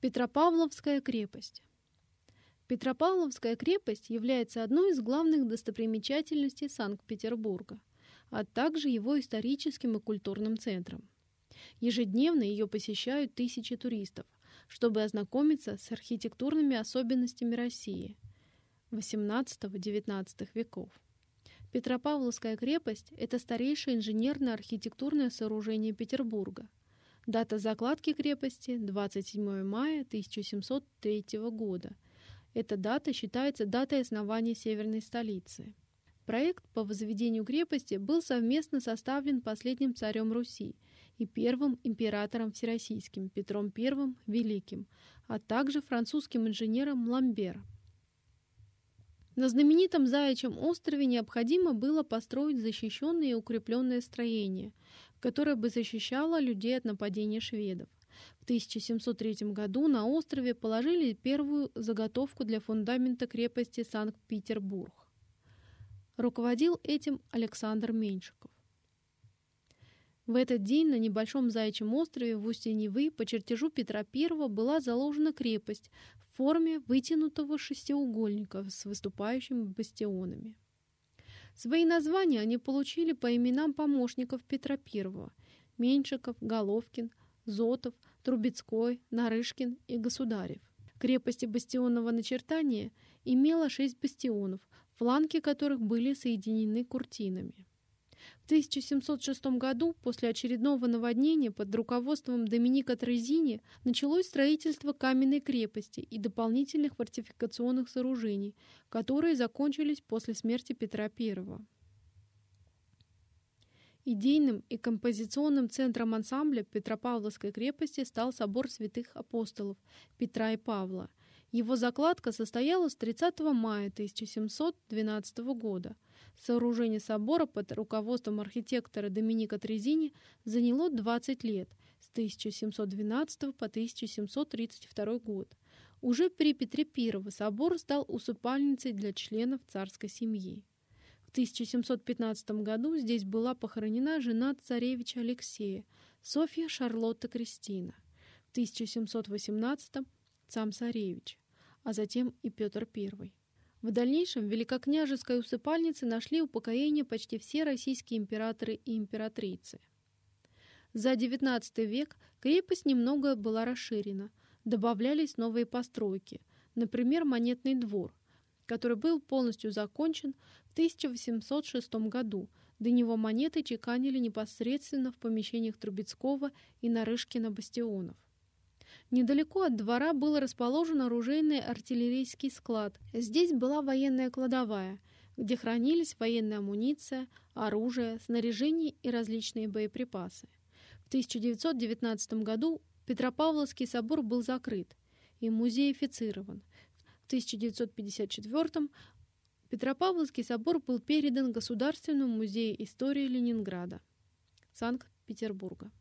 Петропавловская крепость. Петропавловская крепость является одной из главных достопримечательностей Санкт-Петербурга, а также его историческим и культурным центром. Ежедневно ее посещают тысячи туристов, чтобы ознакомиться с архитектурными особенностями России XVIII-XIX веков. Петропавловская крепость – это старейшее инженерно-архитектурное сооружение Петербурга. Дата закладки крепости – 27 мая 1703 года. Эта дата считается датой основания северной столицы. Проект по возведению крепости был совместно составлен последним царем Руси и первым императором всероссийским Петром I Великим, а также французским инженером Ламбер. На знаменитом Заячьем острове необходимо было построить защищенное и укрепленное строение, которое бы защищало людей от нападения шведов. В 1703 году на острове положили первую заготовку для фундамента крепости Санкт-Петербург. Руководил этим Александр Меньшиков. В этот день на небольшом Заячьем острове в устье Невы по чертежу Петра I была заложена крепость в форме вытянутого шестиугольника с выступающими бастионами. Свои названия они получили по именам помощников Петра I – Меньшиков, Головкин, Зотов, Трубецкой, Нарышкин и Государев. Крепость бастионного начертания имела 6 бастионов, фланги которых были соединены куртинами. В 1706 году, после очередного наводнения под руководством Доминика Трезини, началось строительство каменной крепости и дополнительных фортификационных сооружений, которые закончились после смерти Петра I. Идейным и композиционным центром ансамбля Петропавловской крепости стал собор святых апостолов Петра и Павла. Его закладка состоялась 30 мая 1712 года. Сооружение собора под руководством архитектора Доминика Трезини заняло 20 лет, с 1712 по 1732 год. Уже при Петре I собор стал усыпальницей для членов царской семьи. В 1715 году здесь была похоронена жена царевича Алексея, Софья Шарлотта Кристина. В 1718 сам царевич, а затем и Петр I. В дальнейшем в великокняжеской усыпальнице нашли упокоение почти все российские императоры и императрицы. За XIX век крепость немного была расширена, добавлялись новые постройки, например, Монетный двор, который был полностью закончен в 1806 году. До него монеты чеканили непосредственно в помещениях Трубецкого и Нарышкина бастионов. Недалеко от двора был расположен оружейный артиллерийский склад. Здесь была военная кладовая, где хранились военная амуниция, оружие, снаряжение и различные боеприпасы. В 1919 году Петропавловский собор был закрыт и музеифицирован. В 1954 Петропавловский собор был передан Государственному музею истории Ленинграда, Санкт-Петербурга.